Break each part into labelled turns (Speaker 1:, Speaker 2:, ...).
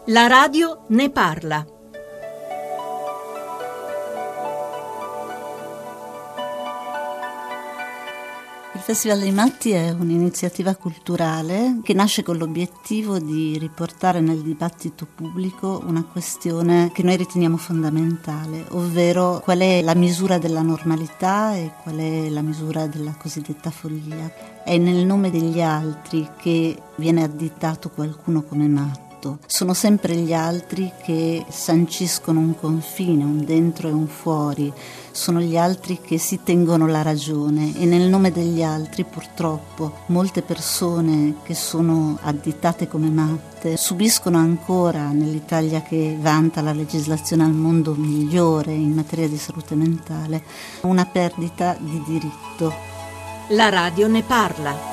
Speaker 1: La radio ne parla.
Speaker 2: Il Festival dei Matti è un'iniziativa culturale che nasce con l'obiettivo di riportare nel dibattito pubblico una questione che noi riteniamo fondamentale, ovvero qual è la misura della normalità e qual è la misura della cosiddetta follia. È nel nome degli altri che viene additato qualcuno come matto. Sono sempre gli altri che sanciscono un confine, un dentro e un fuori. Sono gli altri che si tengono la ragione e nel nome degli altri purtroppo molte persone che sono additate come matte subiscono ancora, nell'Italia che vanta la legislazione al mondo migliore in materia di salute mentale, una perdita di diritto.
Speaker 1: La radio ne parla.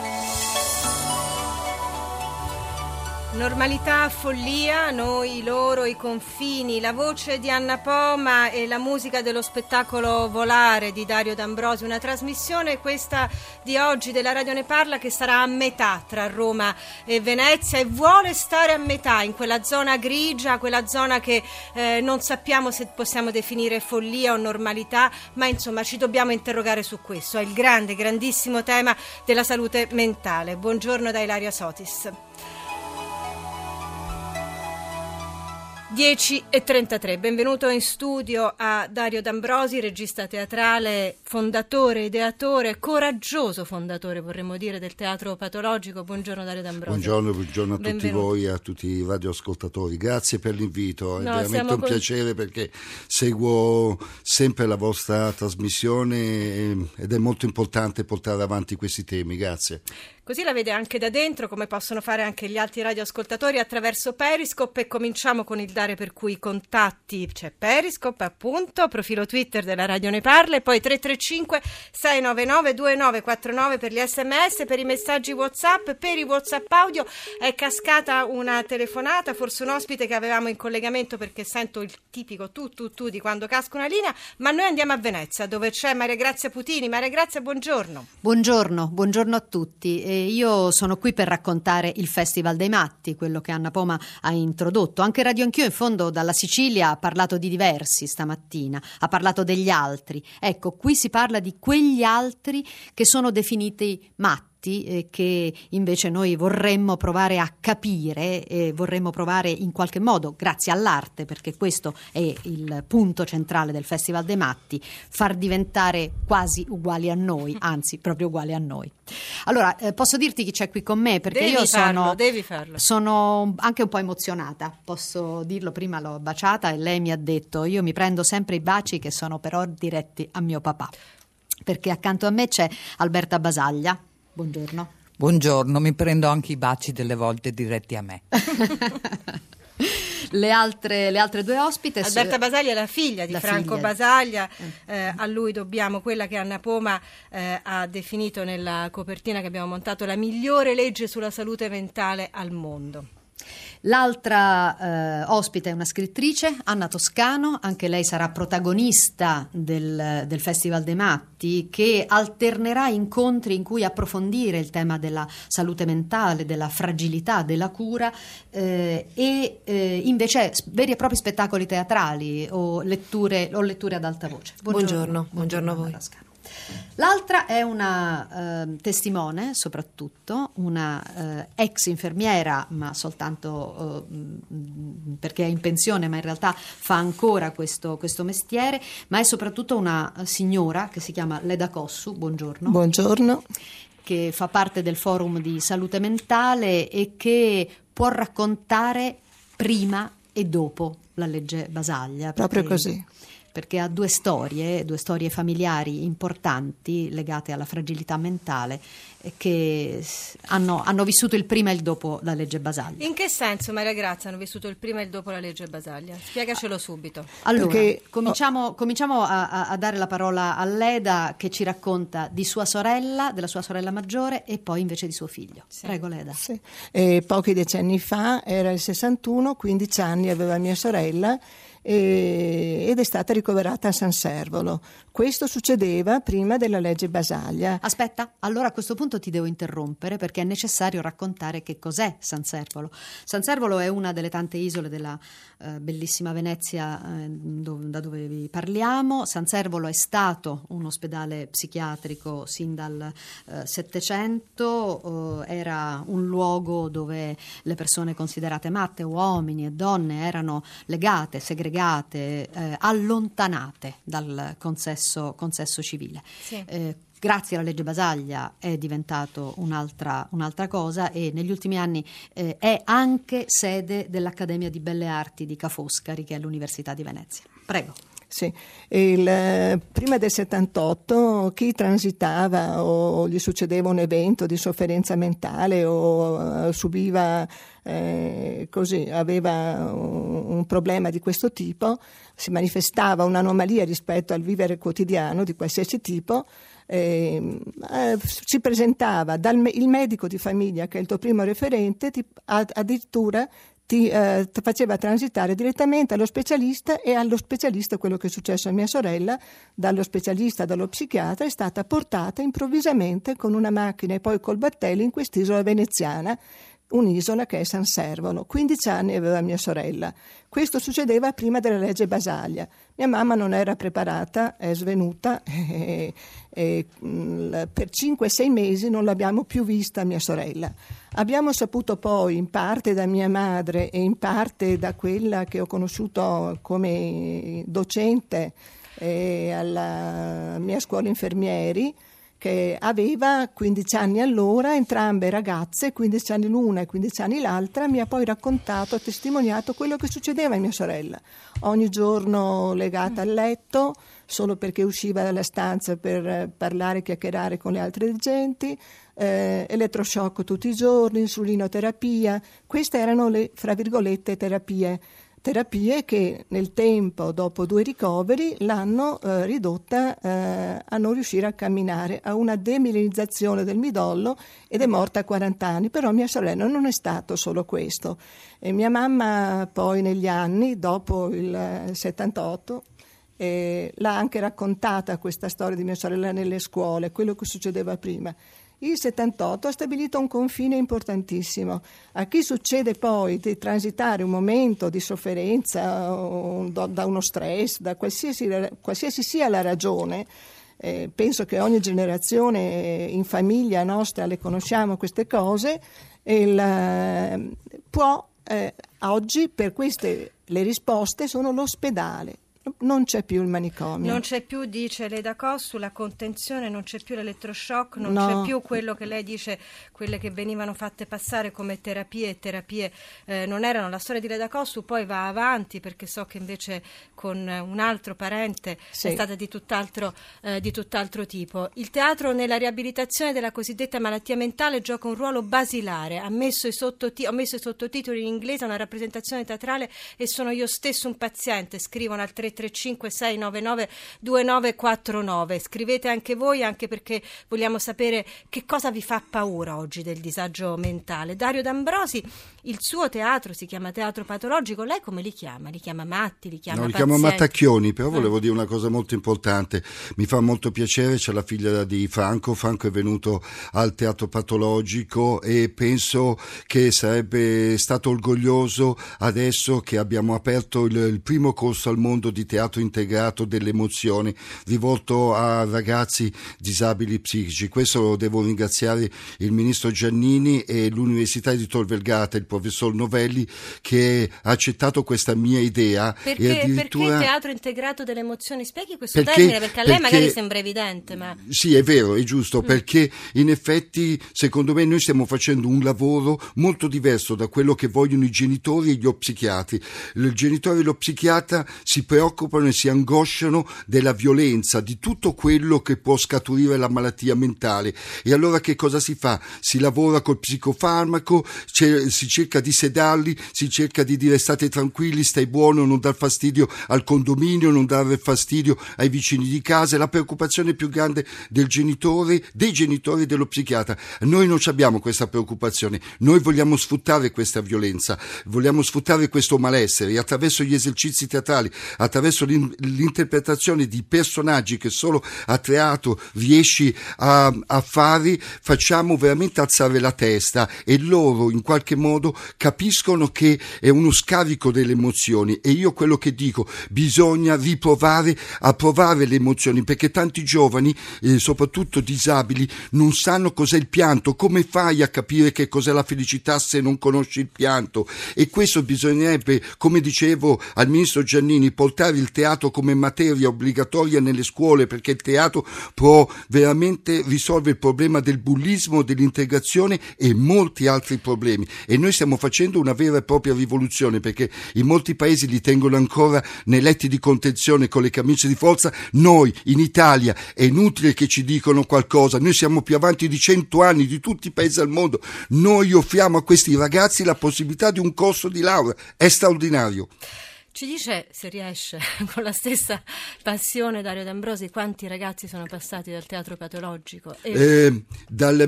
Speaker 3: Normalità, follia, noi, loro, i confini, la voce di Anna Poma e la musica dello spettacolo Volare di Dario D'Ambrosi, una trasmissione, questa di oggi della Radio Ne Parla, che sarà a metà tra Roma e Venezia e vuole stare a metà in quella zona grigia, quella zona che non sappiamo se possiamo definire follia o normalità, ma insomma ci dobbiamo interrogare su questo, è il grandissimo tema della salute mentale. Buongiorno da Ilaria Sotis. 10:33, benvenuto in studio a Dario D'Ambrosi, regista teatrale, fondatore, ideatore, coraggioso fondatore, vorremmo dire, del Teatro Patologico. Buongiorno Dario D'Ambrosi.
Speaker 4: Buongiorno a tutti voi e a tutti i radioascoltatori. Grazie per l'invito, è veramente un piacere perché seguo sempre la vostra trasmissione ed è molto importante portare avanti questi temi. Grazie.
Speaker 3: Così la vede anche da dentro, come possono fare anche gli altri radioascoltatori attraverso Periscope, e cominciamo con il dare per cui i contatti. C'è Periscope, appunto, profilo Twitter della Radio Ne Parla, e poi 335 699 2949 per gli SMS, per i messaggi WhatsApp. Per i WhatsApp audio è cascata una telefonata, forse un ospite che avevamo in collegamento, perché sento il tipico tu di quando casca una linea, ma noi andiamo a Venezia, dove c'è Maria Grazia Putini. Maria Grazia, buongiorno.
Speaker 5: Buongiorno a tutti. Io sono qui per raccontare il Festival dei Matti, quello che Anna Poma ha introdotto. Anche Radio Anch'io, in fondo, dalla Sicilia ha parlato di diversi stamattina, ha parlato degli altri. Ecco, qui si parla di quegli altri che sono definiti matti, che invece noi vorremmo provare a capire e vorremmo provare in qualche modo, grazie all'arte, perché questo è il punto centrale del Festival dei Matti, far diventare quasi uguali a noi, anzi proprio uguali a noi. Allora, posso dirti chi c'è qui con me, perché
Speaker 3: devi farlo.
Speaker 5: Sono anche un po' emozionata, posso dirlo. Prima l'ho baciata e lei mi ha detto: io mi prendo sempre i baci che sono però diretti a mio papà, perché accanto a me c'è Alberta Basaglia. Buongiorno.
Speaker 6: Buongiorno, mi prendo anche i baci delle volte diretti a me.
Speaker 5: Le altre due ospite.
Speaker 3: Alberta Basaglia è la figlia di Franco Basaglia, a lui dobbiamo quella che Anna Poma ha definito nella copertina che abbiamo montato la migliore legge sulla salute mentale al mondo.
Speaker 5: L'altra ospite è una scrittrice, Anna Toscano, anche lei sarà protagonista del Festival dei Matti, che alternerà incontri in cui approfondire il tema della salute mentale, della fragilità, della cura e invece veri e propri spettacoli teatrali o letture ad alta voce. Buongiorno a voi. L'altra è una testimone, soprattutto una ex infermiera, ma soltanto perché è in pensione, ma in realtà fa ancora questo mestiere, ma è soprattutto una signora che si chiama Leda Cossu. Buongiorno, che fa parte del Forum di Salute Mentale e che può raccontare prima e dopo la legge Basaglia.
Speaker 7: Proprio così.
Speaker 5: Perché ha due storie familiari importanti legate alla fragilità mentale che hanno vissuto il prima e il dopo la legge Basaglia.
Speaker 3: In che senso, Maria Grazia, hanno vissuto il prima e il dopo la legge Basaglia? Spiegacelo subito.
Speaker 5: Allora, cominciamo a dare la parola a Leda, che ci racconta di sua sorella, della sua sorella maggiore, e poi invece di suo figlio. Sì. Prego, Leda.
Speaker 7: Sì. Pochi decenni fa, era il 61, 15 anni aveva mia sorella, ed è stata ricoverata a San Servolo. Questo succedeva prima della legge Basaglia.
Speaker 5: Aspetta, allora a questo punto ti devo interrompere perché è necessario raccontare che cos'è San Servolo. San Servolo è una delle tante isole della bellissima Venezia da dove vi parliamo. San Servolo è stato un ospedale psichiatrico sin dal Settecento, era un luogo dove le persone considerate matte, uomini e donne, erano legate, segregate, allontanate dal consesso civile. Sì. Grazie alla legge Basaglia è diventato un'altra cosa e negli ultimi anni è anche sede dell'Accademia di Belle Arti di Ca' Foscari, che è l'Università di Venezia. Prego.
Speaker 7: Sì, prima del 78 chi transitava o gli succedeva un evento di sofferenza mentale o subiva aveva un problema di questo tipo, si manifestava un'anomalia rispetto al vivere quotidiano di qualsiasi tipo, si presentava il medico di famiglia, che è il tuo primo referente, addirittura ti faceva transitare direttamente allo specialista, e allo specialista, quello che è successo a mia sorella, dallo specialista, dallo psichiatra, è stata portata improvvisamente con una macchina e poi col battello in quest'isola veneziana, un'isola che è San Servolo. 15 anni aveva mia sorella. Questo succedeva prima della legge Basaglia. Mia mamma non era preparata, è svenuta e per 5-6 mesi non l'abbiamo più vista mia sorella. Abbiamo saputo poi, in parte da mia madre e in parte da quella che ho conosciuto come docente alla mia scuola infermieri, che aveva 15 anni allora, entrambe ragazze, 15 anni l'una e 15 anni l'altra, mi ha poi raccontato, ha testimoniato quello che succedeva a mia sorella. Ogni giorno legata al letto, solo perché usciva dalla stanza per parlare e chiacchierare con le altre genti, elettroshock tutti i giorni, insulinoterapia. Queste erano le, fra virgolette, terapie che nel tempo, dopo 2 ricoveri, l'hanno ridotta a non riuscire a camminare, a una demineralizzazione del midollo, ed è morta a 40 anni. Però mia sorella non è stato solo questo. E mia mamma poi negli anni, dopo il 78, l'ha anche raccontata questa storia di mia sorella nelle scuole, quello che succedeva prima. Il 78 ha stabilito un confine importantissimo. A chi succede poi di transitare un momento di sofferenza da uno stress, da qualsiasi sia la ragione, penso che ogni generazione in famiglia nostra le conosciamo queste cose, oggi per queste le risposte sono l'ospedale. Non c'è più il manicomio.
Speaker 3: Non c'è più, dice Leda Costu, la contenzione, non c'è più l'elettroshock, non c'è più quello che lei dice, quelle che venivano fatte passare come terapie non erano. La storia di Leda Costu poi va avanti, perché so che invece con un altro parente è stata di tutt'altro tipo. Il teatro nella riabilitazione della cosiddetta malattia mentale gioca un ruolo basilare. Ho messo i sottotitoli in inglese a una rappresentazione teatrale e sono io stesso un paziente, scrivono al 335 699 2949. Scrivete anche voi, anche perché vogliamo sapere che cosa vi fa paura oggi del disagio mentale. Dario D'Ambrosi, il suo teatro si chiama Teatro Patologico. Lei come li chiama? Li chiama matti? Li chiama pazienti?
Speaker 4: Li chiamo mattacchioni, però volevo dire una cosa molto importante. Mi fa molto piacere, c'è la figlia di Franco è venuto al Teatro Patologico e penso che sarebbe stato orgoglioso adesso che abbiamo aperto il primo corso al mondo di teatro integrato delle emozioni rivolto a ragazzi disabili psichici. Questo lo devo ringraziare il ministro Giannini e l'Università di Tor Vergata, il professor Novelli, che ha accettato questa mia idea.
Speaker 3: Perché teatro integrato delle emozioni? Spieghi questo termine, perché a lei magari sembra evidente, ma... Sì,
Speaker 4: è vero, è giusto, perché in effetti secondo me noi stiamo facendo un lavoro molto diverso da quello che vogliono i genitori e gli psichiatri. Il genitore e lo psichiatra si preoccupa preoccupano e si angosciano della violenza, di tutto quello che può scaturire la malattia mentale. E allora che cosa si fa? Si lavora col psicofarmaco, si cerca di sedarli, si cerca di dire state tranquilli, stai buono, non dar fastidio al condominio, non dare fastidio ai vicini di casa. È la preoccupazione più grande dei genitori e dello psichiatra. Noi non abbiamo questa preoccupazione, noi vogliamo sfruttare questa violenza, vogliamo sfruttare questo malessere, e attraverso gli esercizi teatrali, attraverso l'interpretazione di personaggi che solo a teatro riesci a fare, facciamo veramente alzare la testa, e loro in qualche modo capiscono che è uno scarico delle emozioni. E io quello che dico, bisogna riprovare a provare le emozioni, perché tanti giovani, soprattutto disabili, non sanno cos'è il pianto. Come fai a capire che cos'è la felicità se non conosci il pianto? E questo bisognerebbe, come dicevo al ministro Giannini, portare il teatro come materia obbligatoria nelle scuole, perché il teatro può veramente risolvere il problema del bullismo, dell'integrazione e molti altri problemi. E noi stiamo facendo una vera e propria rivoluzione, perché in molti paesi li tengono ancora nei letti di contenzione con le camicie di forza. Noi in Italia è inutile che ci dicono qualcosa, noi siamo più avanti di 100 anni di tutti i paesi al mondo. Noi offriamo a questi ragazzi la possibilità di un corso di laurea, è straordinario.
Speaker 3: Ci dice, se riesce, con la stessa passione, Dario D'Ambrosi, quanti ragazzi sono passati dal teatro patologico?
Speaker 4: Dal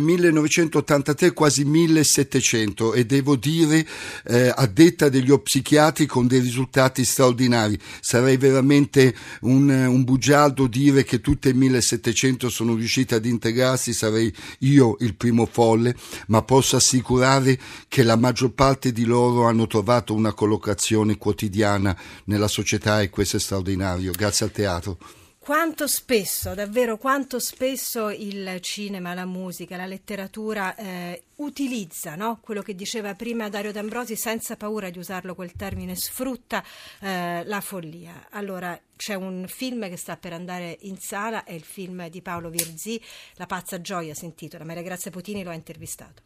Speaker 4: 1983 quasi 1700, e devo dire, a detta degli psichiatri, con dei risultati straordinari. Sarei veramente un bugiardo dire che tutte i 1700 sono riusciti ad integrarsi, sarei io il primo folle, ma posso assicurare che la maggior parte di loro hanno trovato una collocazione quotidiana nella società, e questo è straordinario, grazie al teatro.
Speaker 3: Quanto spesso, davvero quanto spesso il cinema, la musica, la letteratura utilizza, no? Quello che diceva prima Dario D'Ambrosi, senza paura di usarlo quel termine, sfrutta la follia. Allora, c'è un film che sta per andare in sala, è il film di Paolo Virzì, La pazza gioia si intitola. Maria Grazia Potini lo ha intervistato.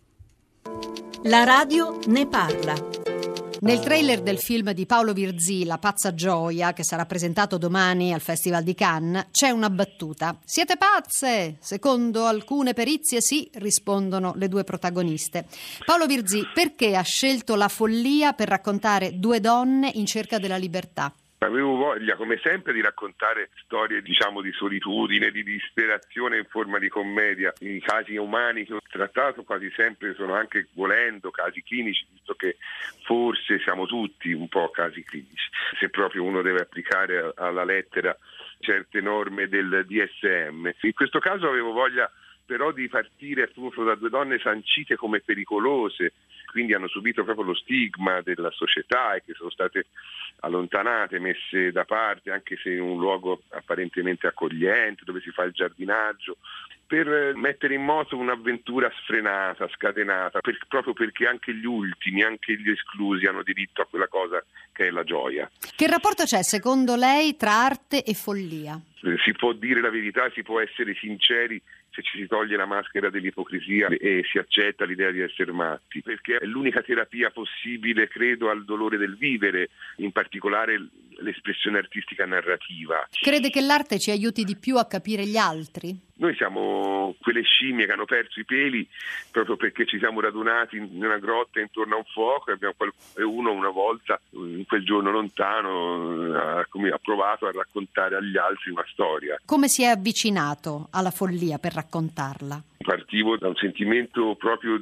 Speaker 1: La radio ne parla.
Speaker 5: Nel trailer del film di Paolo Virzì, La pazza gioia, che sarà presentato domani al Festival di Cannes, c'è una battuta. Siete pazze? Secondo alcune perizie sì, rispondono le due protagoniste. Paolo Virzì, perché ha scelto la follia per raccontare due donne in cerca della libertà?
Speaker 8: Avevo voglia, come sempre, di raccontare storie, diciamo, di solitudine, di disperazione in forma di commedia. I casi umani che ho trattato quasi sempre sono anche, volendo, casi clinici, visto che forse siamo tutti un po' casi clinici, se proprio uno deve applicare alla lettera certe norme del DSM. In questo caso avevo voglia però di partire appunto da due donne sancite come pericolose, quindi hanno subito proprio lo stigma della società e che sono state allontanate, messe da parte, anche se in un luogo apparentemente accogliente, dove si fa il giardinaggio, per mettere in moto un'avventura sfrenata, scatenata, proprio perché anche gli ultimi, anche gli esclusi hanno diritto a quella cosa che è la gioia.
Speaker 5: Che rapporto c'è, secondo lei, tra arte e follia?
Speaker 8: Si può dire la verità, si può essere sinceri se ci si toglie la maschera dell'ipocrisia e si accetta l'idea di essere matti, perché è l'unica terapia possibile, credo, al dolore del vivere, in particolare l'espressione artistica narrativa.
Speaker 5: Crede che l'arte ci aiuti di più a capire gli altri?
Speaker 8: Noi siamo quelle scimmie che hanno perso i peli proprio perché ci siamo radunati in una grotta intorno a un fuoco e uno una volta, in quel giorno lontano, ha provato a raccontare agli altri una storia.
Speaker 5: Come si è avvicinato alla follia per raccontarla?
Speaker 8: Partivo da un sentimento proprio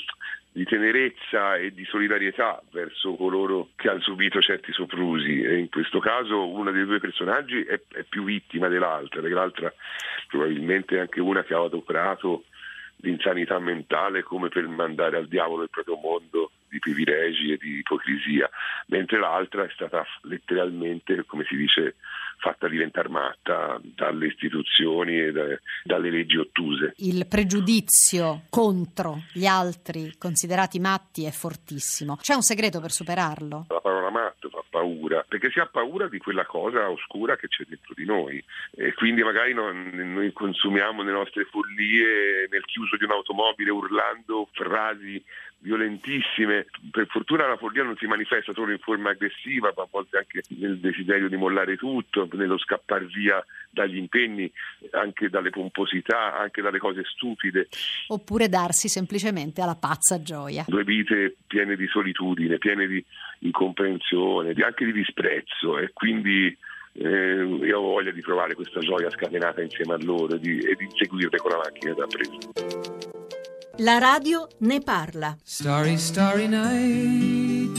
Speaker 8: di tenerezza e di solidarietà verso coloro che hanno subito certi soprusi, e in questo caso uno dei due personaggi è più vittima dell'altra, perché l'altra probabilmente è anche una che ha adoperato l'insanità mentale come per mandare al diavolo il proprio mondo di privilegi e di ipocrisia, mentre l'altra è stata letteralmente, come si dice, fatta diventare matta dalle istituzioni e dalle leggi ottuse.
Speaker 5: Il pregiudizio contro gli altri considerati matti è fortissimo. C'è un segreto per superarlo?
Speaker 8: La parola matto fa paura, perché si ha paura di quella cosa oscura che c'è dentro di noi, e quindi magari noi consumiamo le nostre follie nel chiuso di un'automobile urlando frasi violentissime. Per fortuna la follia non si manifesta solo in forma aggressiva, ma a volte anche nel desiderio di mollare tutto, nello scappar via dagli impegni, anche dalle pomposità, anche dalle cose stupide.
Speaker 5: Oppure darsi semplicemente alla pazza gioia.
Speaker 8: 2 vite piene di solitudine, piene di incomprensione, anche di disprezzo, e quindi io ho voglia di provare questa gioia scatenata insieme a loro e di inseguirle con la macchina da presa.
Speaker 1: La radio ne parla.
Speaker 9: Starry, starry night,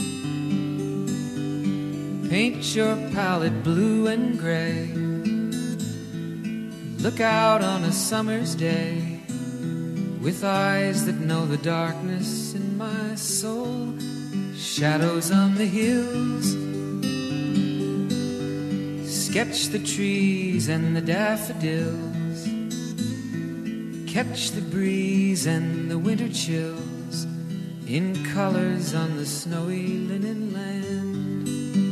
Speaker 9: paint your palette blue and gray, look out on a summer's day, with eyes that know the darkness in my soul, shadows on the hills, sketch the trees and the daffodils, catch the breeze and the winter chills in colors on the snowy linen land.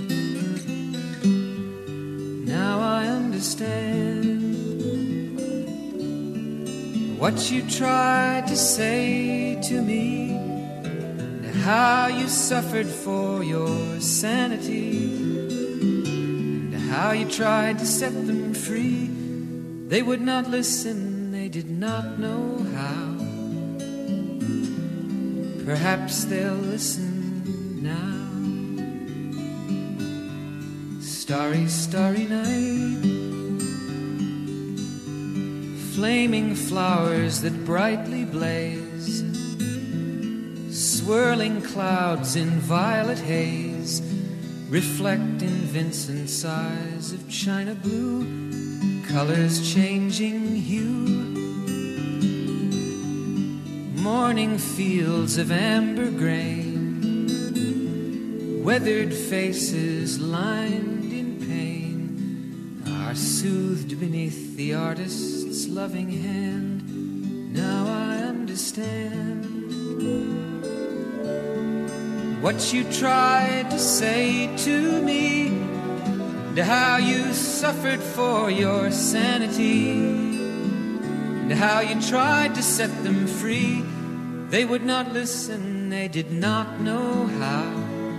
Speaker 9: Now I understand what you tried to say to me, and how you suffered for your sanity, and how you tried to set them free. They would not listen, did not know how. Perhaps they'll listen now. Starry, starry night, flaming flowers that brightly blaze, swirling clouds in violet haze, reflect in Vincent's eyes of china blue, colors changing hue, morning fields of amber grain, weathered faces lined in pain, are soothed beneath the artist's loving hand. Now I understand what you tried to say to me, and how you suffered for your sanity, and how you tried to set them free. They would not listen, they did not know how.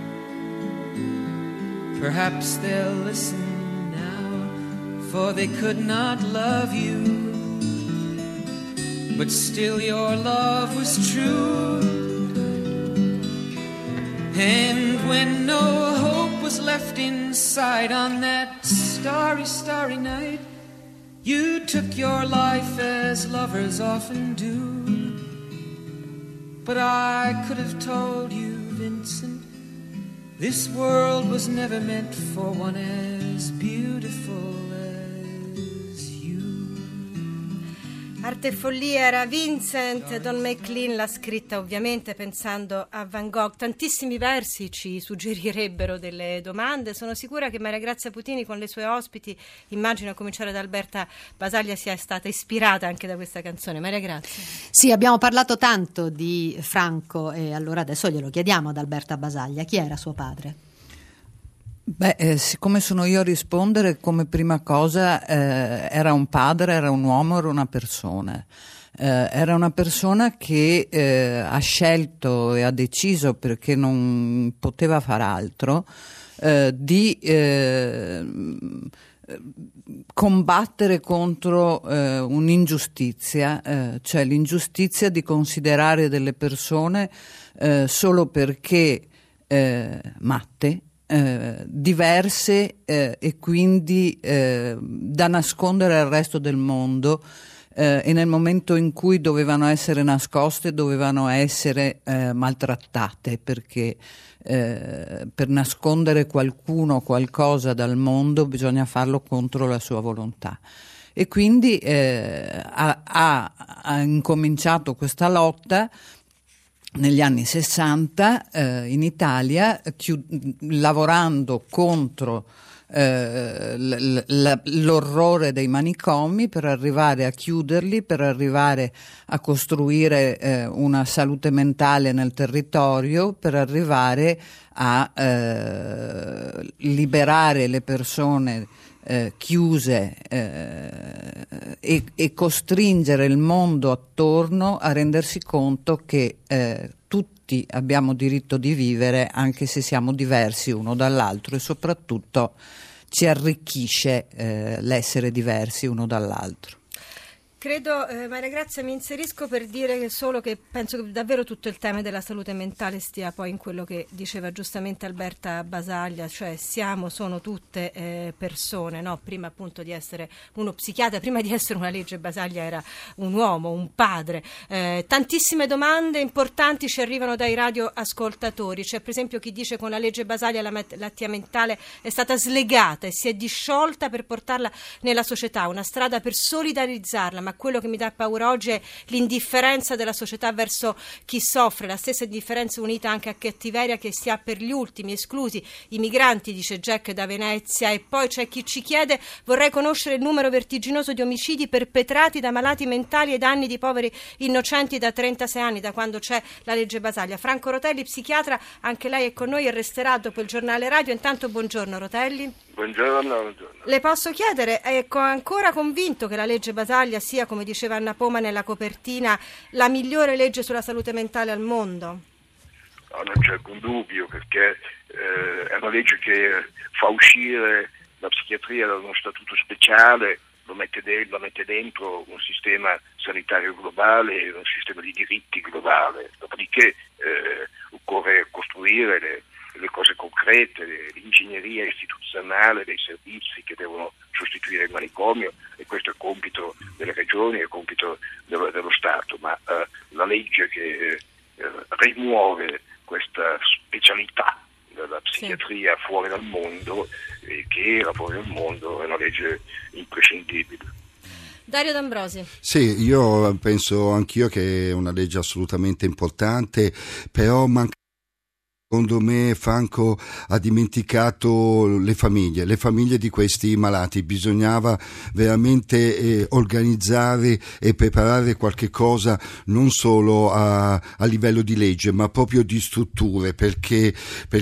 Speaker 9: Perhaps they'll listen now, for they could not love you, but still your love was true. And when no hope was left inside on that starry, starry night, you took your life as lovers often do. But I could have told you, Vincent, this world was never meant for one as beautiful as you.
Speaker 3: Arte e follia era Vincent. Don McLean l'ha scritta ovviamente pensando a Van Gogh. Tantissimi versi ci suggerirebbero delle domande. Sono sicura che Maria Grazia Putini con le sue ospiti, immagino a cominciare da Alberta Basaglia, sia stata ispirata anche da questa canzone. Maria Grazia.
Speaker 5: Sì, abbiamo parlato tanto di Franco e allora adesso glielo chiediamo ad Alberta Basaglia. Chi era suo padre?
Speaker 6: Beh, siccome sono io a rispondere, come prima cosa era un padre, era un uomo, era una persona. Era una persona che ha scelto e ha deciso, perché non poteva far altro, di combattere contro un'ingiustizia, cioè l'ingiustizia di considerare delle persone solo perché matte, diverse e quindi da nascondere al resto del mondo, e nel momento in cui dovevano essere nascoste dovevano essere maltrattate, perché per nascondere qualcuno qualcosa dal mondo bisogna farlo contro la sua volontà. E quindi ha incominciato questa lotta negli anni 60 in Italia, lavorando contro l'orrore dei manicomi, per arrivare a chiuderli, per arrivare a costruire una salute mentale nel territorio, per arrivare a liberare le persone chiuse e costringere il mondo attorno a rendersi conto che tutti abbiamo diritto di vivere anche se siamo diversi uno dall'altro, e soprattutto ci arricchisce l'essere diversi uno dall'altro.
Speaker 3: Credo, Maria Grazia, mi inserisco per dire che penso che davvero tutto il tema della salute mentale stia poi in quello che diceva giustamente Alberta Basaglia, cioè sono tutte persone, no? Prima appunto di essere uno psichiatra, prima di essere una legge Basaglia era un uomo, un padre. Tantissime domande importanti ci arrivano dai radioascoltatori. C'è per esempio chi dice che con la legge Basaglia la malattia mentale è stata slegata e si è disciolta per portarla nella società, una strada per solidarizzarla, ma quello che mi dà paura oggi è l'indifferenza della società verso chi soffre, la stessa indifferenza unita anche a cattiveria che si ha per gli ultimi, esclusi i migranti, dice Jack da Venezia. E poi c'è chi ci chiede: vorrei conoscere il numero vertiginoso di omicidi perpetrati da malati mentali ai danni di poveri innocenti da 36 anni, da quando c'è la legge Basaglia. Franco Rotelli, psichiatra, anche lei è con noi e resterà dopo il giornale radio. Intanto buongiorno Rotelli.
Speaker 10: Buongiorno.
Speaker 3: Le posso chiedere, è ancora convinto che la legge Basaglia sia, come diceva Anna Poma nella copertina, la migliore legge sulla salute mentale al mondo?
Speaker 10: No, non c'è alcun dubbio, perché è una legge che fa uscire la psichiatria da uno statuto speciale, lo mette dentro un sistema sanitario globale, un sistema di diritti globale. Dopodiché occorre costruire le cose concrete, l'ingegneria istituzionale dei servizi che devono sostituire il manicomio, e questo è il compito delle regioni, è il compito dello Stato, ma la legge che rimuove questa specialità della psichiatria fuori dal mondo, che era fuori dal mondo, è una legge imprescindibile.
Speaker 3: Dario D'Ambrosi.
Speaker 4: Sì, io penso anch'io che è una legge assolutamente importante, però secondo me Franco ha dimenticato le famiglie di questi malati. Bisognava veramente organizzare e preparare qualche cosa non solo a livello di legge, ma proprio di strutture, perché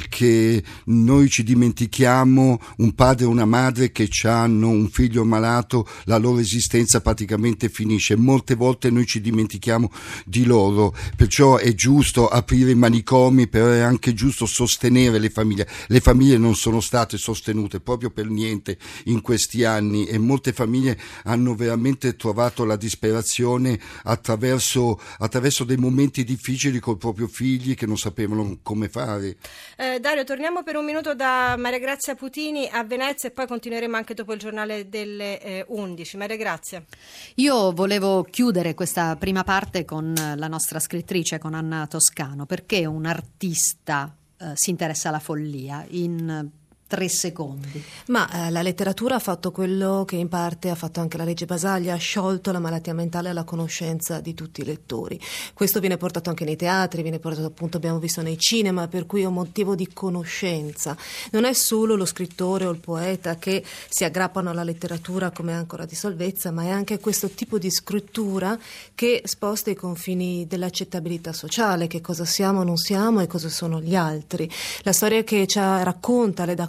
Speaker 4: noi ci dimentichiamo un padre e una madre che hanno un figlio malato, la loro esistenza praticamente finisce. Molte volte noi ci dimentichiamo di loro, perciò è giusto aprire i manicomi, però è anche giusto sostenere le famiglie. Le famiglie non sono state sostenute proprio per niente in questi anni, e molte famiglie hanno veramente trovato la disperazione attraverso dei momenti difficili col proprio figli che non sapevano come fare.
Speaker 3: Dario, torniamo per un minuto da Maria Grazia Putini a Venezia e poi continueremo anche dopo il giornale delle 11. Maria Grazia.
Speaker 5: Io volevo chiudere questa prima parte con la nostra scrittrice, con Anna Toscano, perché un artista si interessa alla follia in 3 secondi.
Speaker 11: Ma la letteratura ha fatto quello che in parte ha fatto anche la legge Basaglia, ha sciolto la malattia mentale alla conoscenza di tutti i lettori. Questo viene portato anche nei teatri, viene portato appunto, abbiamo visto nei cinema, per cui è un motivo di conoscenza. Non è solo lo scrittore o il poeta che si aggrappano alla letteratura come ancora di salvezza, ma è anche questo tipo di scrittura che sposta i confini dell'accettabilità sociale, che cosa siamo, non siamo e cosa sono gli altri. La storia che ci racconta Leda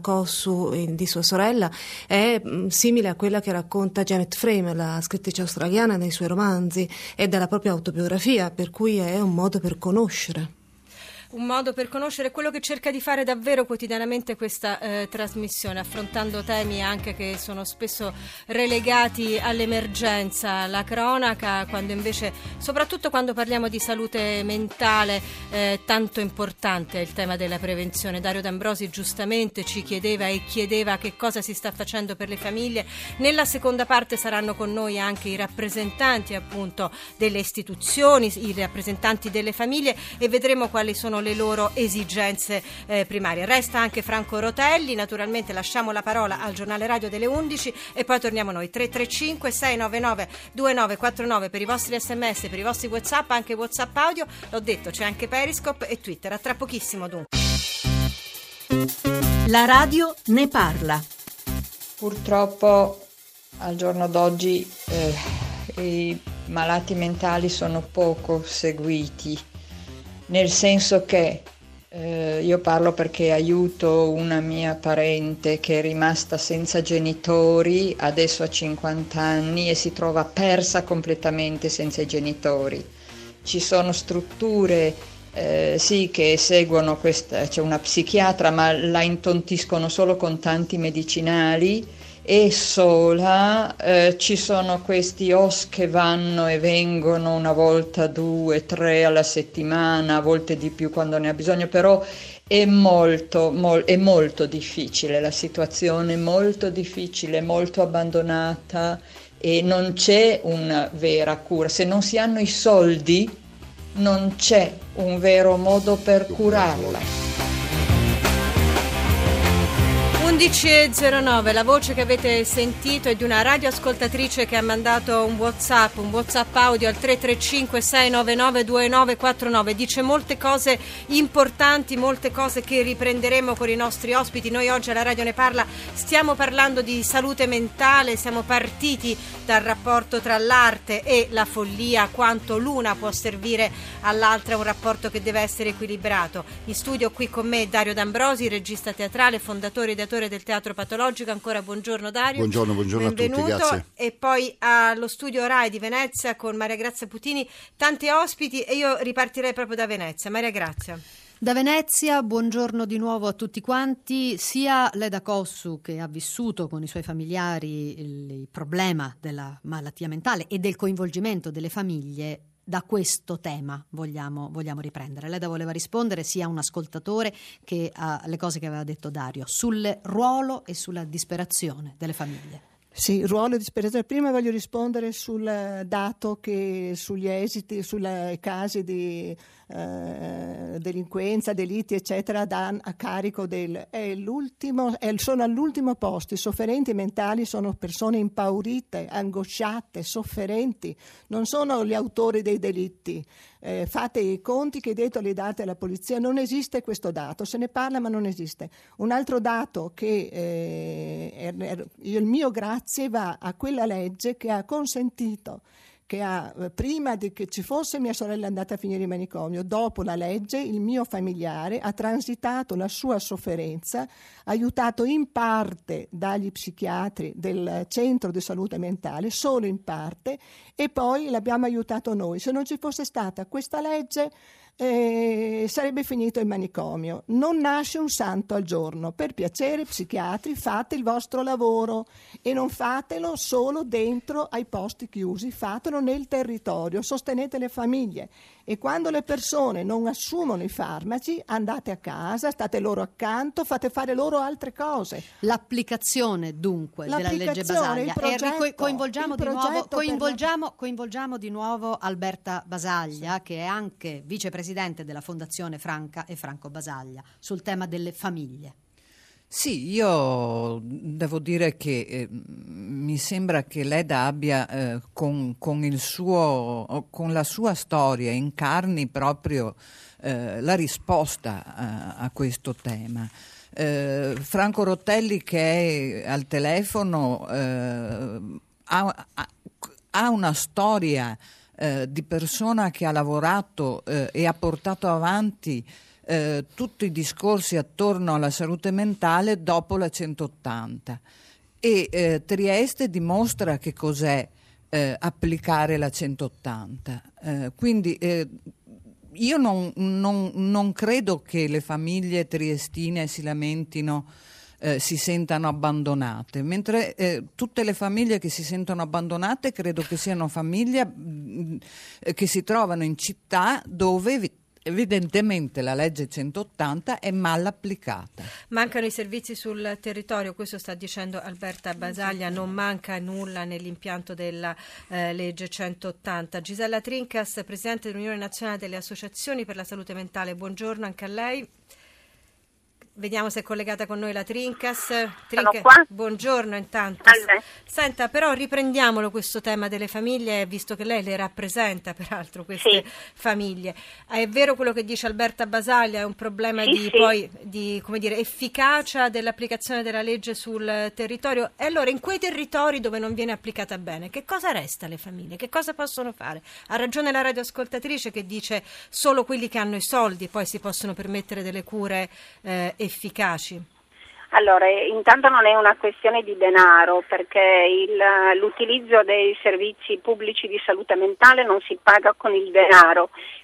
Speaker 11: di sua sorella è simile a quella che racconta Janet Frame, la scrittrice australiana, nei suoi romanzi, è della propria autobiografia, per cui è un modo per conoscere.
Speaker 3: Un modo per conoscere quello che cerca di fare davvero quotidianamente questa trasmissione, affrontando temi anche che sono spesso relegati all'emergenza, la cronaca, quando invece, soprattutto quando parliamo di salute mentale, tanto importante è il tema della prevenzione. Dario D'Ambrosi giustamente ci chiedeva che cosa si sta facendo per le famiglie. Nella seconda parte saranno con noi anche i rappresentanti appunto delle istituzioni, i rappresentanti delle famiglie, e vedremo quali sono le loro esigenze primarie. Resta anche Franco Rotelli, naturalmente lasciamo la parola al giornale radio delle 11 e poi torniamo noi. 335 699 2949 per i vostri sms, per i vostri WhatsApp, anche WhatsApp audio. L'ho detto, c'è anche Periscope e Twitter. A tra pochissimo dunque.
Speaker 1: La radio ne parla.
Speaker 12: Purtroppo al giorno d'oggi i malati mentali sono poco seguiti. Nel senso che io parlo perché aiuto una mia parente che è rimasta senza genitori, adesso ha 50 anni e si trova persa completamente senza i genitori. Ci sono strutture sì, che seguono c'è una psichiatra, ma la intontiscono solo con tanti medicinali e sola. Ci sono questi OS che vanno e vengono una volta, 2, 3 alla settimana, a volte di più quando ne ha bisogno, però è molto difficile la situazione, molto difficile, molto abbandonata e non c'è una vera cura. Se non si hanno i soldi, non c'è un vero modo per curarla.
Speaker 3: 11.09, la voce che avete sentito è di una radioascoltatrice che ha mandato un WhatsApp audio al 335-699-2949, dice molte cose importanti, molte cose che riprenderemo con i nostri ospiti. Noi oggi alla Radio Ne Parla stiamo parlando di salute mentale, siamo partiti dal rapporto tra l'arte e la follia, quanto l'una può servire all'altra, un rapporto che deve essere equilibrato. In studio qui con me Dario D'Ambrosi, regista teatrale, fondatore e ideatore del Teatro Patologico. Ancora buongiorno Dario.
Speaker 4: Buongiorno
Speaker 3: benvenuto.
Speaker 4: A tutti, grazie.
Speaker 3: E poi allo studio Rai di Venezia con Maria Grazia Putini, tanti ospiti e io ripartirei proprio da Venezia. Maria Grazia.
Speaker 5: Da Venezia, buongiorno di nuovo a tutti quanti. Sia Leda Cossu, che ha vissuto con i suoi familiari il problema della malattia mentale e del coinvolgimento delle famiglie, da questo tema vogliamo riprendere. Leda voleva rispondere sia a un ascoltatore che alle cose che aveva detto Dario sul ruolo e sulla disperazione delle famiglie.
Speaker 7: Sì, ruolo e disperazione. Prima voglio rispondere sul dato che sugli esiti, sui casi di delinquenza, delitti eccetera a carico sono all'ultimo posto. I sofferenti mentali sono persone impaurite, angosciate, sofferenti, non sono gli autori dei delitti. Fate i conti, chiedeteli i dati alla polizia, non esiste questo dato, se ne parla ma non esiste. Un altro dato che il mio grazie va a quella legge che ha consentito prima di che ci fosse mia sorella andata a finire in manicomio, dopo la legge il mio familiare ha transitato la sua sofferenza, aiutato in parte dagli psichiatri del centro di salute mentale, solo in parte, e poi l'abbiamo aiutato noi. Se non ci fosse stata questa legge sarebbe finito in manicomio. Non nasce un santo al giorno. Per piacere, psichiatri, fate il vostro lavoro e non fatelo solo dentro ai posti chiusi, fatelo nel territorio, sostenete le famiglie e quando le persone non assumono i farmaci andate a casa, state loro accanto, fate fare loro altre cose.
Speaker 5: L'applicazione dunque della legge Basaglia. Coinvolgiamo di nuovo Alberta Basaglia, che è anche vicepresidente della Fondazione Franca e Franco Basaglia, sul tema delle famiglie.
Speaker 6: Sì, io devo dire che mi sembra che Leda abbia con la sua storia incarni proprio la risposta a questo tema. Franco Rottelli, che è al telefono, ha una storia di persona che ha lavorato e ha portato avanti tutti i discorsi attorno alla salute mentale dopo la 180 e Trieste dimostra che cos'è applicare la 180. Quindi io non credo che le famiglie triestine si lamentino, si sentano abbandonate, mentre tutte le famiglie che si sentono abbandonate credo che siano famiglie che si trovano in città dove evidentemente la legge 180 è mal applicata.
Speaker 3: Mancano i servizi sul territorio, questo sta dicendo Alberta Basaglia, non manca nulla nell'impianto della legge 180. Gisella Trincas, presidente dell'Unione Nazionale delle Associazioni per la Salute Mentale, buongiorno anche a lei. Vediamo se è collegata con noi la Trincas.
Speaker 13: Sono qua.
Speaker 3: Buongiorno intanto.
Speaker 13: Salve.
Speaker 3: Senta, però riprendiamolo questo tema delle famiglie, visto che lei le rappresenta peraltro queste famiglie. È vero quello che dice Alberta Basaglia, è un problema di come dire, efficacia dell'applicazione della legge sul territorio. E allora in quei territori dove non viene applicata bene, che cosa resta alle famiglie? Che cosa possono fare? Ha ragione la radioascoltatrice che dice solo quelli che hanno i soldi poi si possono permettere delle cure efficaci.
Speaker 13: Allora, intanto non è una questione di denaro, perché l'utilizzo dei servizi pubblici di salute mentale non si paga con il denaro,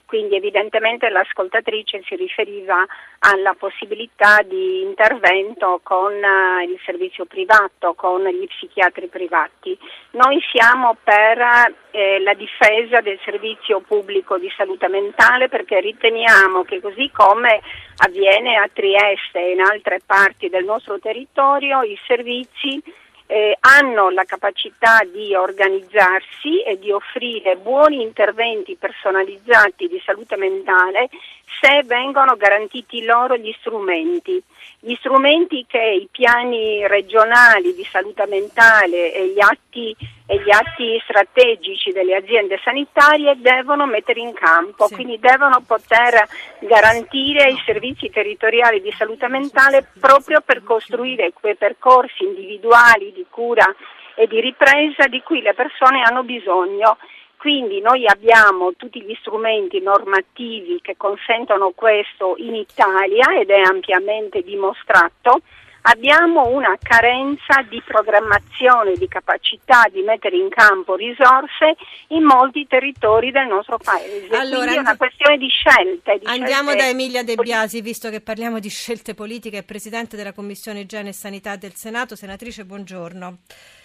Speaker 13: Quindi evidentemente l'ascoltatrice si riferiva alla possibilità di intervento con il servizio privato, con gli psichiatri privati. Noi siamo per la difesa del servizio pubblico di salute mentale, perché riteniamo che, così come avviene a Trieste e in altre parti del nostro territorio, i servizi hanno la capacità di organizzarsi e di offrire buoni interventi personalizzati di salute mentale se vengono garantiti loro gli strumenti che i piani regionali di salute mentale e gli atti strategici delle aziende sanitarie devono mettere in campo, quindi devono poter garantire i servizi territoriali di salute mentale proprio per costruire quei percorsi individuali di cura e di ripresa di cui le persone hanno bisogno. Quindi noi abbiamo tutti gli strumenti normativi che consentono questo in Italia ed è ampiamente dimostrato. Abbiamo una carenza di programmazione, di capacità di mettere in campo risorse in molti territori del nostro paese.
Speaker 3: Allora,
Speaker 13: quindi è una questione di scelte.
Speaker 3: Andiamo da Emilia De Biasi, visto che parliamo di scelte politiche, Presidente della Commissione Igiene e Sanità del Senato. Senatrice, buongiorno.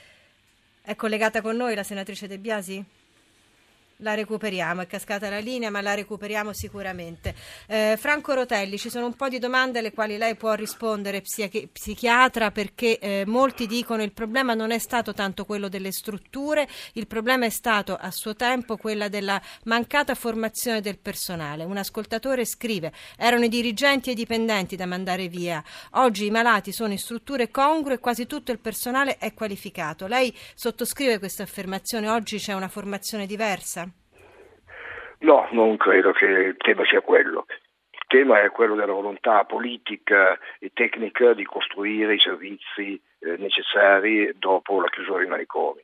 Speaker 3: È collegata con noi la senatrice De Biasi? La recuperiamo, è cascata la linea, ma la recuperiamo sicuramente. Franco Rotelli, ci sono un po' di domande alle quali lei può rispondere, psichiatra, perché molti dicono il problema non è stato tanto quello delle strutture, il problema è stato a suo tempo quella della mancata formazione del personale. Un ascoltatore scrive: erano i dirigenti e i dipendenti da mandare via, oggi i malati sono in strutture congrue e quasi tutto il personale è qualificato. Lei sottoscrive questa affermazione? Oggi c'è una formazione diversa?
Speaker 10: No, non credo che il tema sia quello. Il tema è quello della volontà politica e tecnica di costruire i servizi necessari dopo la chiusura dei manicomi.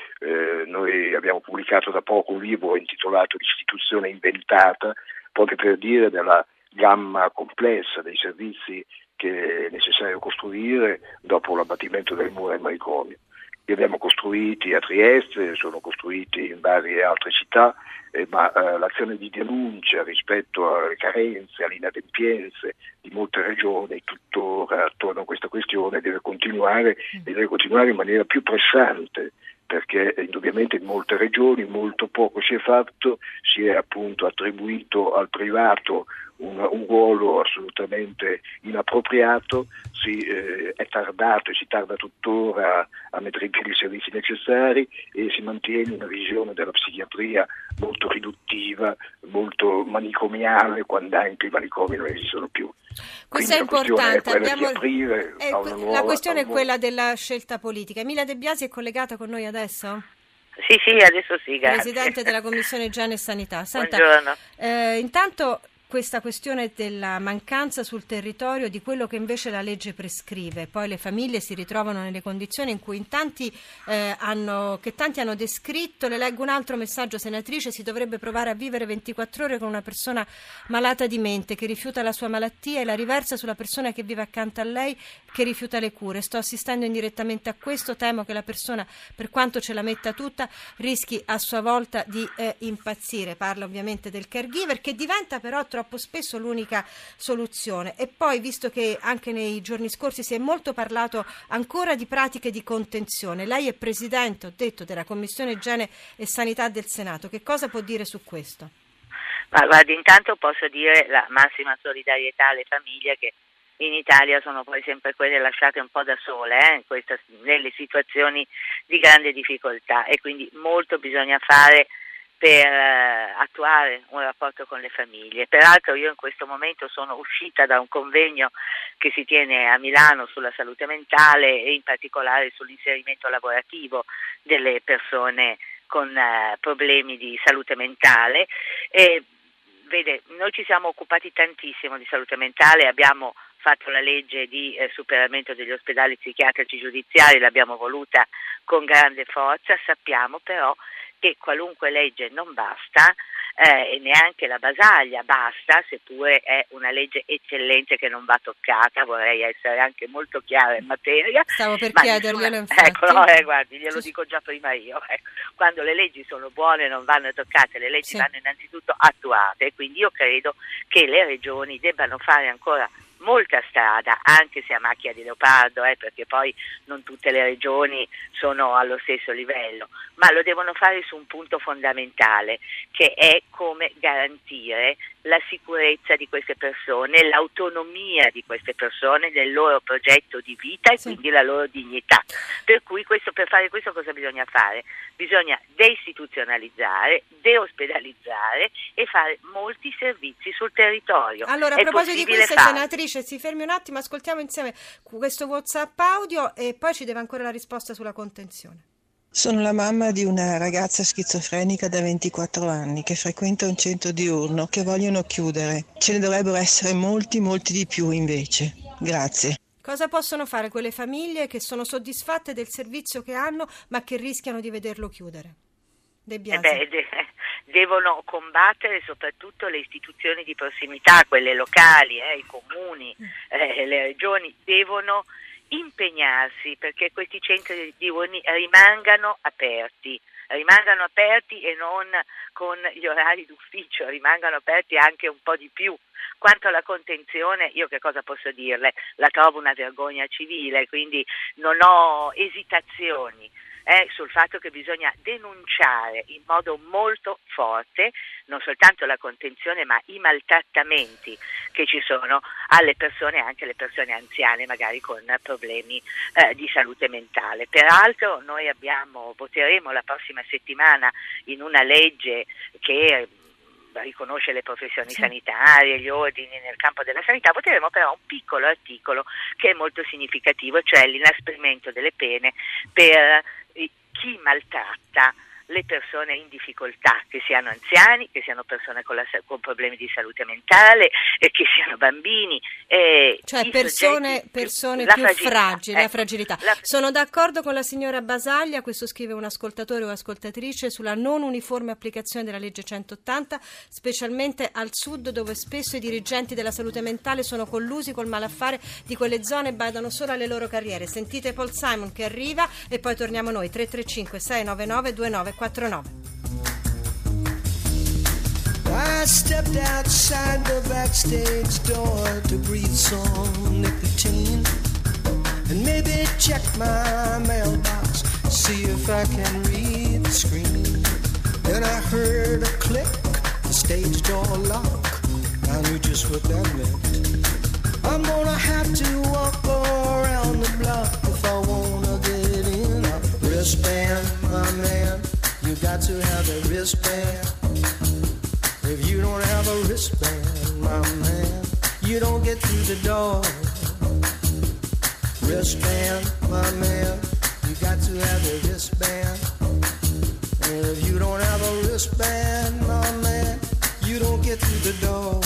Speaker 10: Noi abbiamo pubblicato da poco un libro intitolato L'istituzione inventata, proprio per dire della gamma complessa dei servizi che è necessario costruire dopo l'abbattimento del muro del manicomio. Li abbiamo costruiti a Trieste, sono costruiti in varie altre città, ma l'azione di denuncia rispetto alle carenze, alle inadempienze di molte regioni tuttora attorno a questa questione deve continuare in maniera più pressante, perché indubbiamente in molte regioni molto poco si è fatto, si è appunto attribuito al privato un ruolo assolutamente inappropriato, è tardato e si tarda tuttora a mettere in piedi i servizi necessari e si mantiene una visione della psichiatria molto riduttiva, molto manicomiale, quando anche i manicomi non esistono più.
Speaker 3: Questo è importante.
Speaker 10: La
Speaker 3: questione è quella della scelta politica. Emilia De Biasi è collegata con noi adesso?
Speaker 14: Sì, adesso sì, grazie.
Speaker 3: Presidente della Commissione Igiene e Sanità. Senta,
Speaker 14: buongiorno.
Speaker 3: Intanto questa questione della mancanza sul territorio di quello che invece la legge prescrive, poi le famiglie si ritrovano nelle condizioni in cui tanti hanno descritto. Le leggo un altro messaggio, senatrice: si dovrebbe provare a vivere 24 ore con una persona malata di mente che rifiuta la sua malattia e la riversa sulla persona che vive accanto a lei che rifiuta le cure. Sto assistendo indirettamente a questo, temo che la persona, per quanto ce la metta tutta, rischi a sua volta di impazzire. Parla ovviamente del caregiver, che diventa però troppo spesso l'unica soluzione. E poi, visto che anche nei giorni scorsi si è molto parlato ancora di pratiche di contenzione, lei è presidente, ho detto, della Commissione Igiene e Sanità del Senato, che cosa può dire su questo?
Speaker 14: Ma guardi, intanto posso dire la massima solidarietà alle famiglie che in Italia sono poi sempre quelle lasciate un po' da sole nelle situazioni di grande difficoltà, e quindi molto bisogna fare per attuare un rapporto con le famiglie. Peraltro io in questo momento sono uscita da un convegno che si tiene a Milano sulla salute mentale e in particolare sull'inserimento lavorativo delle persone con problemi di salute mentale. E vede, noi ci siamo occupati tantissimo di salute mentale, abbiamo fatto la legge di superamento degli ospedali psichiatrici giudiziari, l'abbiamo voluta con grande forza. Sappiamo però e qualunque legge non basta, e neanche la Basaglia basta, seppure è una legge eccellente che non va toccata. Vorrei essere anche molto chiara in materia.
Speaker 3: Stavo per chiederglielo, infatti.
Speaker 14: Ecco, guardi, glielo dico già prima io. Ecco. Quando le leggi sono buone non vanno toccate, le leggi vanno innanzitutto attuate, quindi io credo che le regioni debbano fare ancora molta strada, anche se a macchia di leopardo, perché poi non tutte le regioni sono allo stesso livello, ma lo devono fare su un punto fondamentale, che è come garantire la sicurezza di queste persone, l'autonomia di queste persone nel loro progetto di vita e quindi la loro dignità. Per cui per fare questo cosa bisogna fare? Bisogna deistituzionalizzare, deospedalizzare e fare molti servizi sul territorio.
Speaker 3: Allora, a proposito di questo, senatrice, si fermi un attimo, ascoltiamo insieme questo WhatsApp audio e poi ci deve ancora la risposta sulla contenzione.
Speaker 15: Sono la mamma di una ragazza schizofrenica da 24 anni che frequenta un centro diurno che vogliono chiudere. Ce ne dovrebbero essere molti di più invece. Grazie.
Speaker 3: Cosa possono fare quelle famiglie che sono soddisfatte del servizio che hanno ma che rischiano di vederlo chiudere? De Biasi.
Speaker 14: Devono combattere soprattutto le istituzioni di prossimità, quelle locali, i comuni, le regioni devono impegnarsi perché questi centri diurni rimangano aperti e non con gli orari d'ufficio, rimangano aperti anche un po' di più. Quanto alla contenzione, io che cosa posso dirle? La trovo una vergogna civile, quindi non ho esitazioni sul fatto che bisogna denunciare in modo molto forte non soltanto la contenzione ma i maltrattamenti che ci sono alle persone, anche alle persone anziane magari con problemi di salute mentale. Peraltro noi voteremo la prossima settimana in una legge che riconosce le professioni sanitarie, gli ordini nel campo della sanità, voteremo però un piccolo articolo che è molto significativo, cioè l'inasprimento delle pene per chi maltratta le persone in difficoltà, che siano anziani, che siano persone con problemi di salute mentale, che siano bambini.
Speaker 3: Cioè persone più fragili, la fragilità. Sono d'accordo con la signora Basaglia, questo scrive un ascoltatore o ascoltatrice, sulla non uniforme applicazione della legge 180, specialmente al sud dove spesso i dirigenti della salute mentale sono collusi col malaffare di quelle zone e badano solo alle loro carriere. Sentite Paul Simon che arriva e poi torniamo noi. 335 699 2949.
Speaker 16: I stepped outside the backstage door to breathe some nicotine and maybe check my mailbox, see if I can read the screen. Then I heard a click, the stage door lock. I knew just what that meant. I'm gonna have to walk around the block if I wanna get in. A wristband, my man. You got to have a wristband. If you don't have a wristband, my man, you don't get through the door. Wristband, my man, you got to have a wristband. And if you don't have a wristband, my man, you don't get through the door.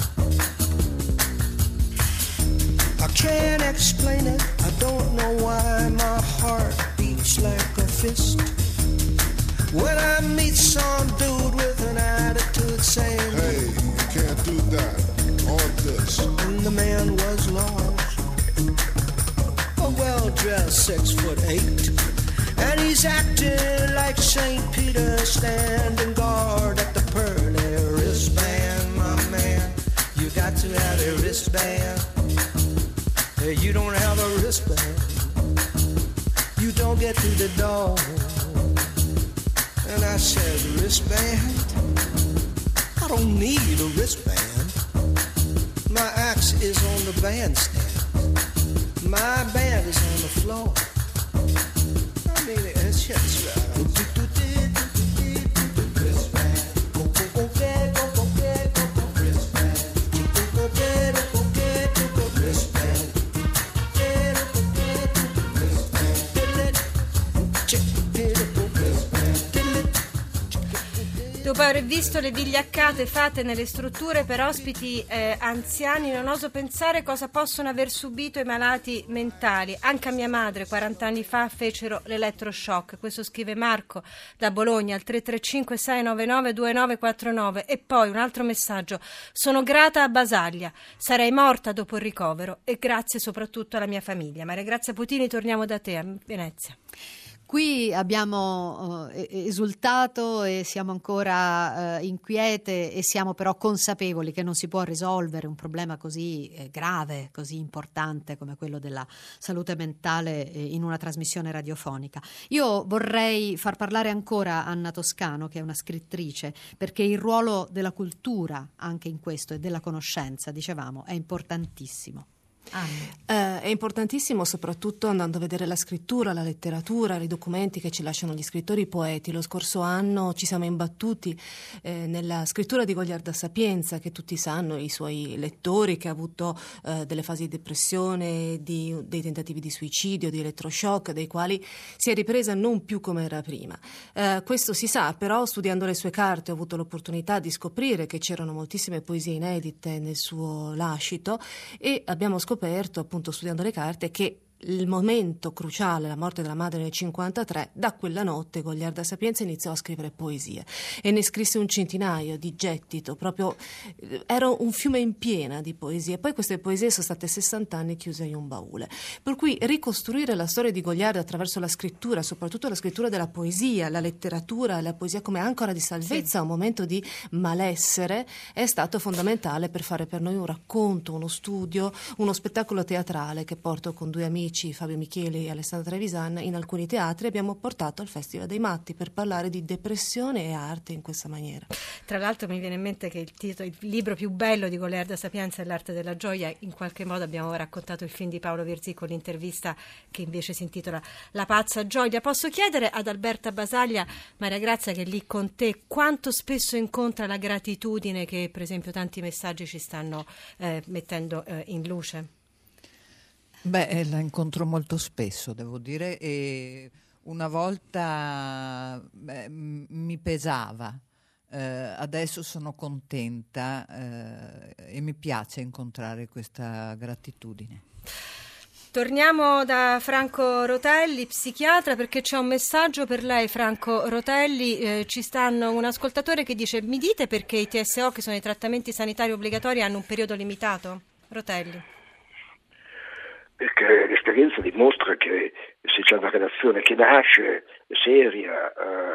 Speaker 16: I can't explain it, I don't know why my heart beats like a fist when I meet some dude with an attitude saying,
Speaker 17: hey, you can't do that, or this.
Speaker 16: And the man was large, a well-dressed 6'8", and he's acting like St. Peter standing guard at the pearly wristband. My man, you got to have a wristband. Hey, you don't have a wristband, you don't get through the door. And I said, wristband? I don't need a wristband. My axe is on the bandstand. My band is on the floor. I mean, it's just right.
Speaker 3: Dopo aver visto le vigliaccate fatte nelle strutture per ospiti anziani, non oso pensare cosa possono aver subito i malati mentali. Anche a mia madre 40 anni fa fecero l'elettroshock. Questo scrive Marco da Bologna al 335 699 2949. E poi un altro messaggio: sono grata a Basaglia, sarei morta dopo il ricovero, e grazie soprattutto alla mia famiglia. Maria Grazia Putini, torniamo da te a Venezia.
Speaker 5: Qui abbiamo esultato e siamo ancora inquiete, e siamo però consapevoli che non si può risolvere un problema così grave, così importante come quello della salute mentale in una trasmissione radiofonica. Io vorrei far parlare ancora Anna Toscano, che è una scrittrice, perché il ruolo della cultura anche in questo e della conoscenza, dicevamo, è importantissimo.
Speaker 11: È importantissimo, soprattutto andando a vedere la scrittura, la letteratura, i documenti che ci lasciano gli scrittori, i poeti. Lo scorso anno ci siamo imbattuti nella scrittura di Goliarda Sapienza, che tutti sanno, i suoi lettori, che ha avuto delle fasi di depressione, dei tentativi di suicidio, di elettroshock, dei quali si è ripresa non più come era prima. Questo si sa, però studiando le sue carte ho avuto l'opportunità di scoprire che c'erano moltissime poesie inedite nel suo lascito, e abbiamo scoperto, appunto studiando le carte, che il momento cruciale, la morte della madre nel 1953, da quella notte Goliarda Sapienza iniziò a scrivere poesie, e ne scrisse un centinaio di gettito, proprio era un fiume in piena di poesie. Poi queste poesie sono state 60 anni chiuse in un baule, per cui ricostruire la storia di Goliarda attraverso la scrittura, soprattutto la scrittura della poesia, la letteratura, la poesia come ancora di salvezza a un momento di malessere, è stato fondamentale per fare per noi un racconto, uno studio, uno spettacolo teatrale che porto con due amici, Fabio Micheli e Alessandra Trevisan, in alcuni teatri. Abbiamo portato al Festival dei Matti per parlare di depressione e arte in questa maniera.
Speaker 3: Tra l'altro mi viene in mente che il libro più bello di Goliarda Sapienza è L'arte della gioia. In qualche modo abbiamo raccontato il film di Paolo Virzì con l'intervista che invece si intitola La pazza gioia. Posso chiedere ad Alberta Basaglia, Maria Grazia, che è lì con te, quanto spesso incontra la gratitudine che per esempio tanti messaggi ci stanno mettendo in luce?
Speaker 6: Beh, la incontro molto spesso, devo dire, e una volta mi pesava, adesso sono contenta e mi piace incontrare questa gratitudine.
Speaker 3: Torniamo da Franco Rotelli, psichiatra, perché c'è un messaggio per lei, Franco Rotelli. Ci stanno un ascoltatore che dice: mi dite perché i TSO, che sono i trattamenti sanitari obbligatori, hanno un periodo limitato? Rotelli.
Speaker 10: Perché l'esperienza dimostra che se c'è una relazione che nasce seria,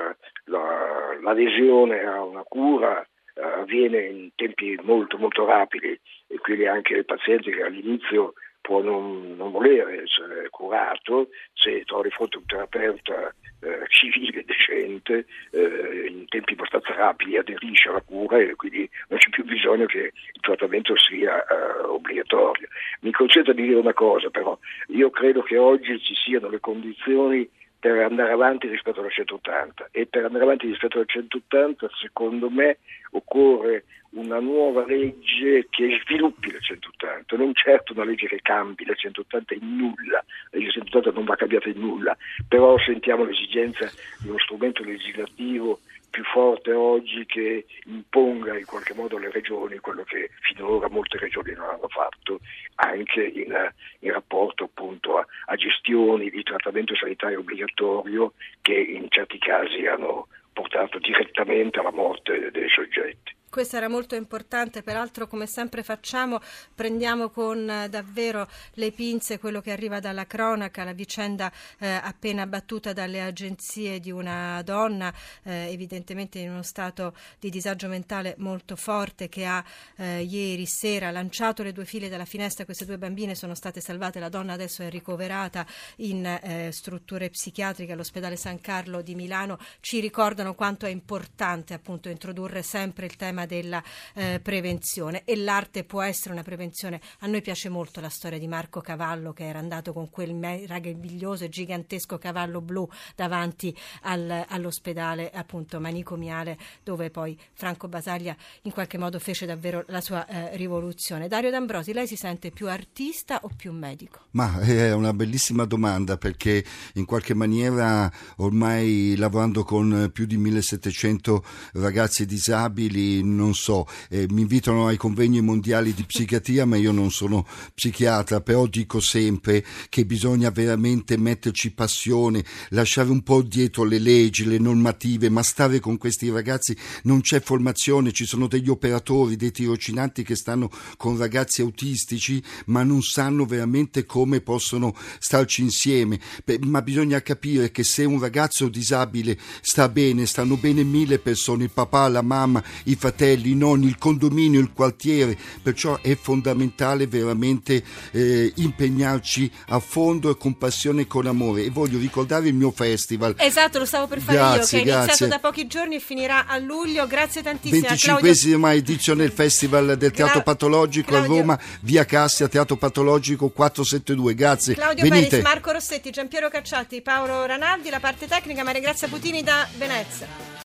Speaker 10: l'adesione a una cura avviene in tempi molto molto rapidi, e quindi anche il paziente che all'inizio può non volere essere curato, se trova di fronte un terapeuta civile, decente, in tempi abbastanza rapidi aderisce alla cura, e quindi non c'è più bisogno che il trattamento sia obbligatorio. Mi concentro di dire una cosa, però: io credo che oggi ci siano le condizioni per andare avanti rispetto alla 180, e per andare avanti rispetto alla 180 secondo me occorre una nuova legge che sviluppi la 180, non certo una legge che cambi la 180 in nulla. La legge 180 non va cambiata in nulla, però sentiamo l'esigenza di uno strumento legislativo più forte oggi, che imponga in qualche modo alle regioni quello che finora molte regioni non hanno fatto, anche in rapporto appunto a gestioni di trattamento sanitario obbligatorio che in certi casi hanno portato direttamente alla morte dei soggetti.
Speaker 3: Questo era molto importante, peraltro come sempre facciamo prendiamo con davvero le pinze quello che arriva dalla cronaca, la vicenda appena battuta dalle agenzie di una donna evidentemente in uno stato di disagio mentale molto forte, che ha ieri sera lanciato le 2 figlie dalla finestra. Queste 2 bambine sono state salvate, la donna adesso è ricoverata in strutture psichiatriche all'ospedale San Carlo di Milano. Ci ricordano quanto è importante appunto introdurre sempre il tema della prevenzione, e l'arte può essere una prevenzione. A noi piace molto la storia di Marco Cavallo, che era andato con quel meraviglioso e gigantesco cavallo blu davanti all'ospedale appunto manicomiale, dove poi Franco Basaglia in qualche modo fece davvero la sua rivoluzione. Dario D'Ambrosi, lei si sente più artista o più medico?
Speaker 4: Ma è una bellissima domanda, perché in qualche maniera ormai lavorando con più di 1700 ragazzi disabili, non so, mi invitano ai convegni mondiali di psichiatria, ma io non sono psichiatra, però dico sempre che bisogna veramente metterci passione, lasciare un po' dietro le leggi, le normative, ma stare con questi ragazzi. Non c'è formazione, ci sono degli operatori, dei tirocinanti che stanno con ragazzi autistici, ma non sanno veramente come possono starci insieme. Ma bisogna capire che se un ragazzo disabile sta bene, stanno bene 1000 persone, il papà, la mamma, i fratelli, i nonni, il condominio, il quartiere. Perciò è fondamentale veramente impegnarci a fondo e con passione e con amore. E voglio ricordare il mio festival.
Speaker 3: Esatto, lo stavo per fare io, che è iniziato da pochi giorni e finirà a luglio. Grazie tantissimo.
Speaker 4: 25esima edizione del Festival del Teatro Patologico a Roma, via Cassia, Teatro Patologico 472. Grazie.
Speaker 3: Claudio Peris, Marco Rossetti, Giampiero Cacciatti, Paolo Ranaldi, la parte tecnica, Maria Grazia Putini da Venezia.